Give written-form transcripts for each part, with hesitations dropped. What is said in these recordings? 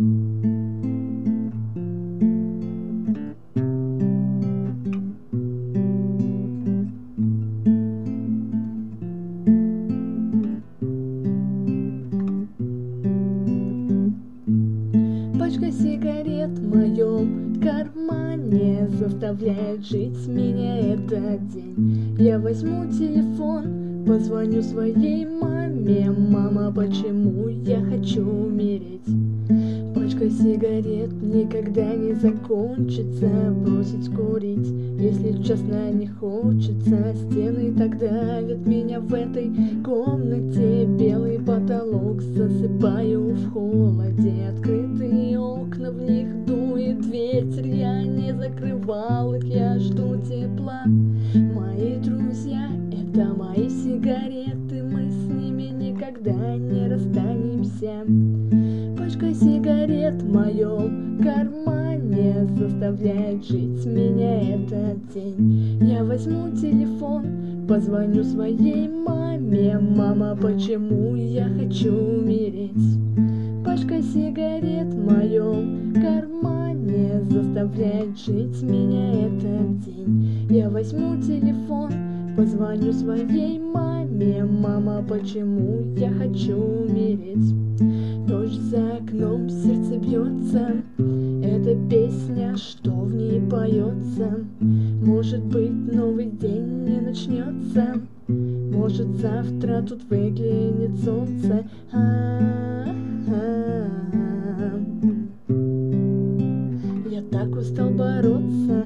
Пачка сигарет в моем кармане заставляет жить меня этот день. Я возьму телефон, позвоню своей маме: мама, почему я хочу умереть? Пачка сигарет никогда не закончится. Бросить курить, если честно, не хочется. Стены так давят меня в этой комнате. Белый потолок засыпаю в холоде. Открытые окна, в них дует ветер. Я не закрывал их, я жду тепла. Мои друзья — это мои сигареты. Мы с ними никогда не расстанемся. Пачка сигарет в моем кармане заставляет жить меня этот день. Я возьму телефон, позвоню своей маме: мама, почему я хочу умереть? Пачка сигарет в моем кармане заставляет жить меня этот день. Я возьму телефон, позвоню своей маме: мама, почему я хочу умереть? Дождь за окном, сердце бьется. Эта песня, что в ней поется? Может быть, новый день не начнется. Может, завтра тут выглянет солнце. Я так устал бороться.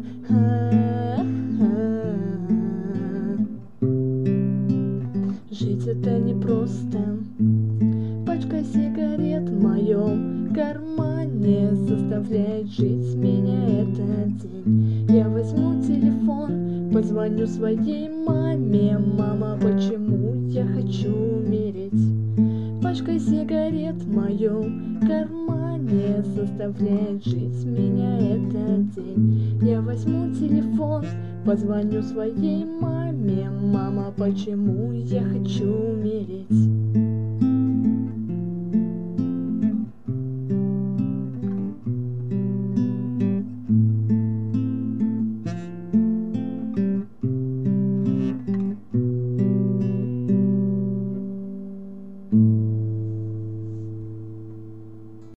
Жить это непросто. Пачка сигарет в моем кармане заставляет жить меня этот день. Я возьму телефон, позвоню своей маме: мама, почему я хочу умереть? Пачка сигарет в моем кармане заставляет жить меня этот день. Я возьму телефон, позвоню своей маме: мама, почему я хочу умереть?